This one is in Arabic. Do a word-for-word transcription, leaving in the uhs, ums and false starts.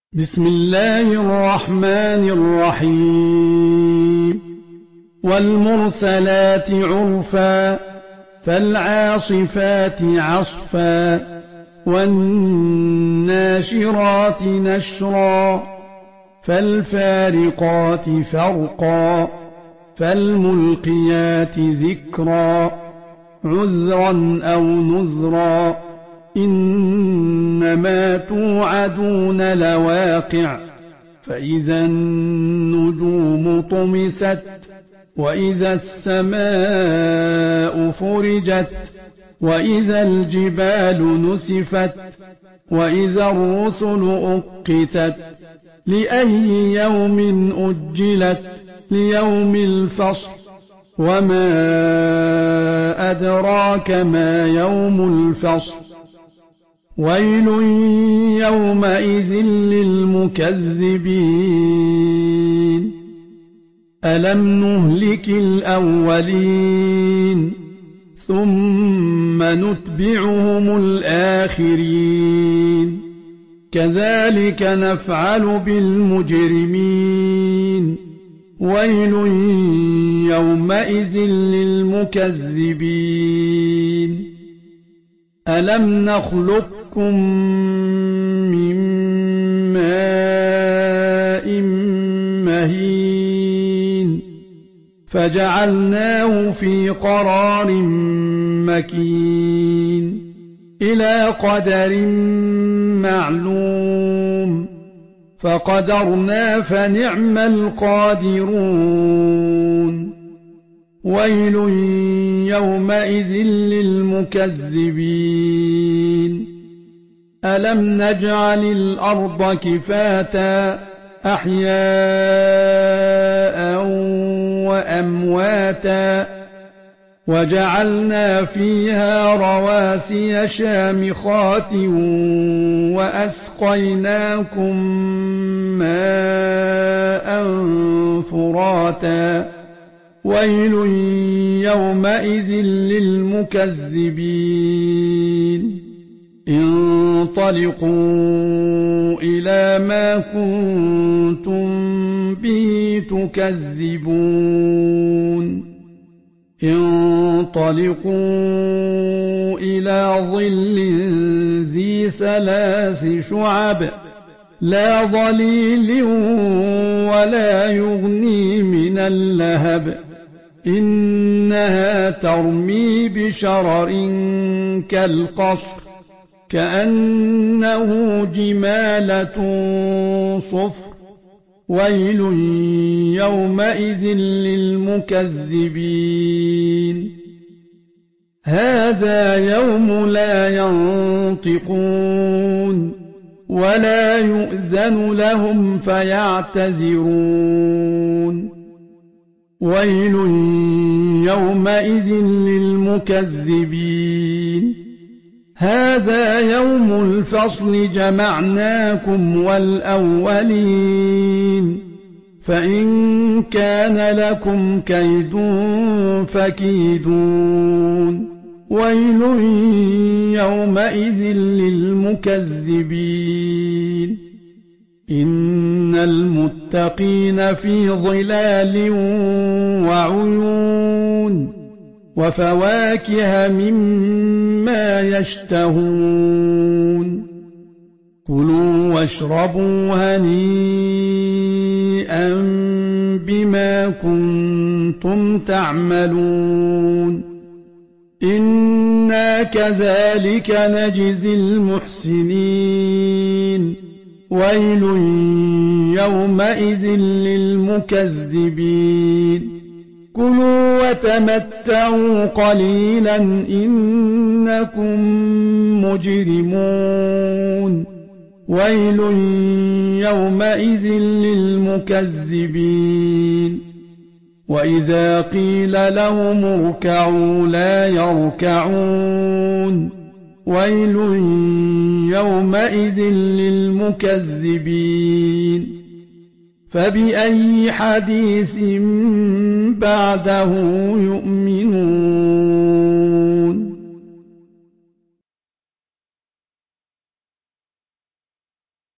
بسم الله الرحمن الرحيم والمرسلات عرفا فالعاصفات عصفا والناشرات نشرا فالفارقات فرقا فالملقيات ذكرا عذرا أو نذرا إنما توعدون لواقع فإذا النجوم طمست وإذا السماء فرجت وإذا الجبال نسفت وإذا الرسل أقتت لأي يوم أجلت ليوم الفصل وما أدراك ما يوم الفصل ويل يومئذ للمكذبين ألم نهلك الأولين ثم نتبعهم الآخرين كذلك نفعل بالمجرمين ويل يومئذ للمكذبين ألم نخلقكم من ماء مهين فجعلناه في قرار مكين إلى قدر معلوم فقدرنا فنعم القادرون ويل يومئذ للمكذبين ألم نجعل الأرض كفاتا أحياء وأمواتا وجعلنا فيها رواسي شامخات وأسقيناكم ماء فراتا ويل يومئذ للمكذبين انطلقوا إلى ما كنتم به تكذبون انطلقوا إلى ظل ذي ثلاث شعب لا ظليل ولا يغني من اللهب إنها ترمي بشرر كالقصر كأنه جمالة صفر ويل يومئذ للمكذبين هذا يوم لا ينطقون ولا يؤذن لهم فيعتذرون ويل يومئذ للمكذبين هذا يوم الفصل جمعناكم والأولين فإن كان لكم كيد فكيدون ويل يومئذ للمكذبين إن المتقين في ظلال وعيون وفواكه مما يشتهون كلوا واشربوا هنيئا بما كنتم تعملون إنا كذلك نجزي المحسنين ويل يومئذ للمكذبين كلوا وتمتعوا قليلا إنكم مجرمون ويل يومئذ للمكذبين وإذا قيل لهم اركعوا لا يركعون ويل يومئذ للمكذبين فبأي حديث بعده يؤمنون